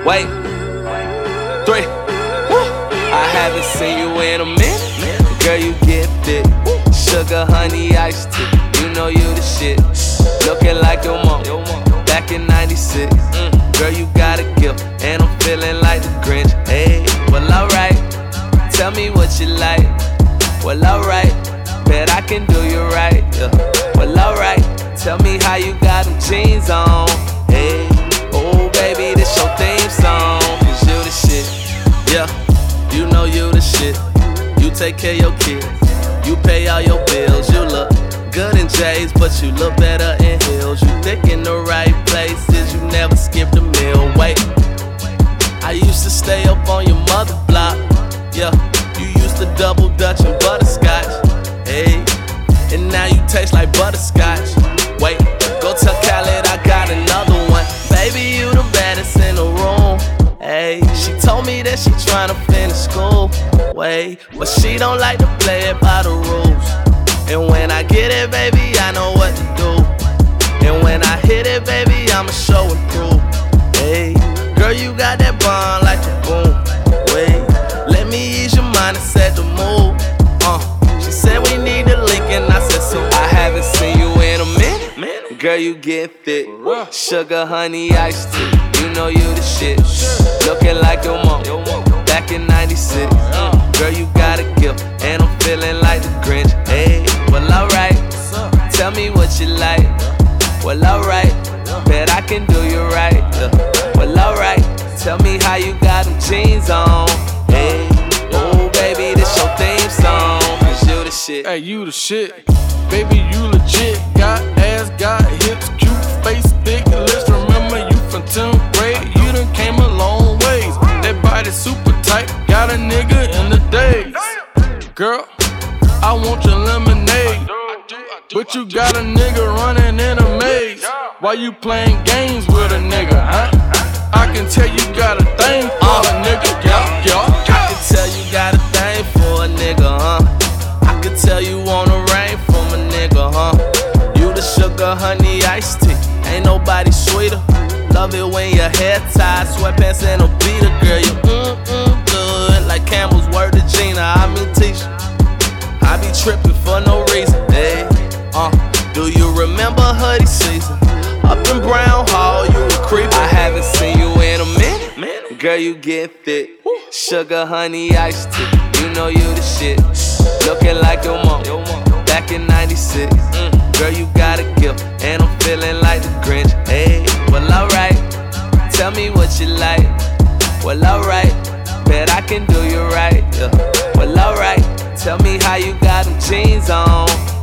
Wait, 3. I haven't seen you in a minute. Girl, you get thick. Sugar, honey, iced tea. You know you the shit. Looking like your mom back in 96. Girl, you got a gift, and I'm feeling like the Grinch. Hey, well, alright. Tell me what you like. Well, alright. Bet I can do you right. Yeah. Well, alright. Tell me how you got them jeans on. Hey, oh baby, this your theme song. Cause you the shit. Yeah, you know you the shit. You take care of your kids. You pay all your bills. You look good in J's, but you look better in heels. You thick in the right places. You never skipped a meal. Wait, I used to stay up on your mother block. Yeah, you used to double dutch and butterscotch. Hey, and now you taste like butterscotch. Wait, go tell Khaled I got another one. Baby, you the baddest in the room. Hey, she told me that she tryna finish school. Wait, but she don't like to play it by the rules. And when I get it, baby, I know what to do. And when I hit it, baby, I'ma show and prove. Hey, girl, you got that bond like a boom. Wait, let me ease your mind and set the mood. She said we need to link and I said so. I haven't seen you in a minute. Girl, you get thick. Sugar, honey, iced tea. You know you the shit. Looking like your mom back in 96. Girl, you got a gift, and I'm feeling like the Grinch. Hey, well, alright. Tell me what you like. Well, alright. Bet I can do you right. Well, alright. Tell me how you got them jeans on. Hey, oh baby, this your theme song. Cause you the shit. Hey, you the shit. Baby, you legit. Got ass, got hips, cute face, thick lips. Remember you from 10th grade. You done came a long ways. That body super tight. Got a nigga in the days. Girl, I want your lemonade. But you got a nigga running in a maze. Why you playing games with a nigga, huh? I can tell you got a thing for a nigga, yeah. I can tell you got a thing for a nigga, huh? I can tell you wanna rain from a nigga, huh? You the sugar, honey, iced tea. Ain't nobody sweeter. Love it when your hair tied, sweatpants and a beater. Girl, you good like Campbell's word to Gina. I mean Tisha. I be trippin' for no reason. Hey, do you remember hoodie season? Up in Brown Hall, you a creep. I haven't seen you in a minute. Girl, you get thick. Sugar, honey, iced tea. You know you the shit. Looking like your mom back in 96. Girl, you got a gift, and I'm feeling like the Grinch. Hey, well, alright. Tell me what you like. Well, alright. Bet I can do you right. Well, alright. Tell me how you got them jeans on.